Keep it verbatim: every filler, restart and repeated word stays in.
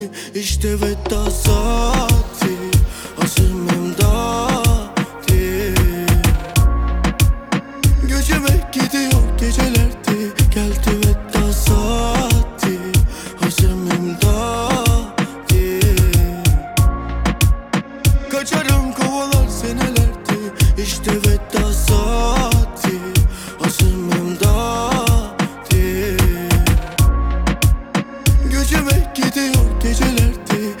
İşte veda saati, azimim dağıttı. Geceme gidiyor gecelerdi, geldi